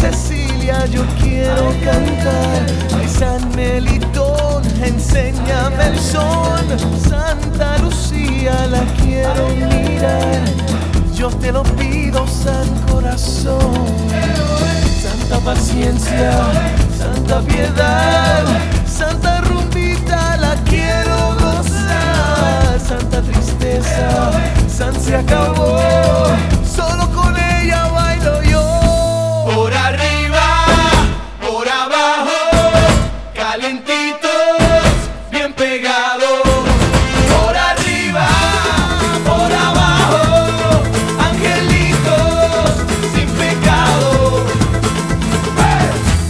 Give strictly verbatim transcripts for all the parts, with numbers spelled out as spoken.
Cecilia yo quiero cantar. Ay, San Melitón, enséñame el son. Santa Lucía la quiero mirar. Yo te lo pido, San Corazón. Santa Paciencia, Santa Piedad, Santa Rumbita la quiero gozar. Santa Tristeza, San se acabó, solo con ella bailo yo. Por arriba, por abajo, calentitos, bien pegados. Por arriba, por abajo, angelitos sin pecado. ¡Hey!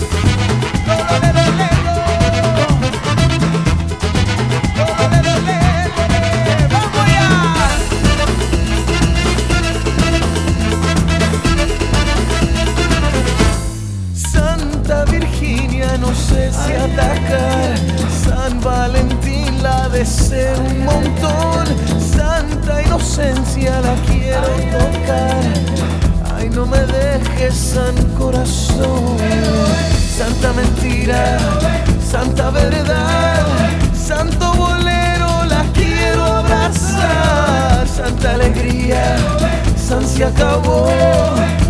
¡Vamos allá! Santa Virginia no sé si atacar. San Valentín la deseo un montón. Santa Inocencia la quiero tocar. Ay, no me dejes, San Corazón. Santa Mentira, Santa Verdad, Santo Bolero la quiero abrazar. Santa Alegría, San se acabó,